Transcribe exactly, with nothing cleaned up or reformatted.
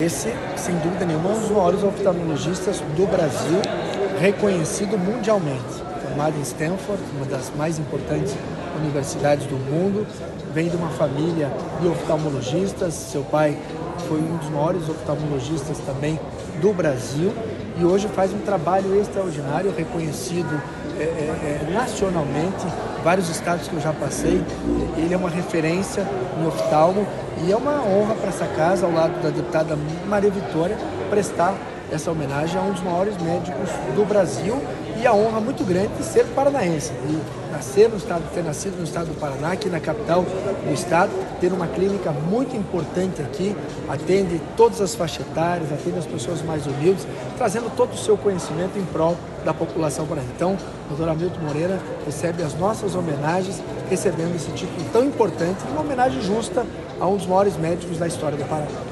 Esse, sem dúvida nenhuma, é um dos maiores oftalmologistas do Brasil, reconhecido mundialmente. Formado em Stanford, uma das mais importantes universidades do mundo, vem de uma família de oftalmologistas. Seu pai foi um dos maiores oftalmologistas também do Brasil e hoje faz um trabalho extraordinário, reconhecido é, é, nacionalmente, vários estados que eu já passei. Ele é uma referência em oftalmo e é uma honra para essa casa, ao lado da deputada Maria Vitória, prestar essa homenagem a um dos maiores médicos do Brasil e a honra muito grande de ser paranaense, de nascer no estado, ter nascido no estado do Paraná, aqui na capital do estado, ter uma clínica muito importante aqui, atende todas as faixas etárias, atende as pessoas mais humildes, trazendo todo o seu conhecimento em prol da população paraense. Então, o doutor Hamilton Moreira recebe as nossas homenagens, recebendo esse título tão importante, uma homenagem justa a um dos maiores médicos da história do Paraná.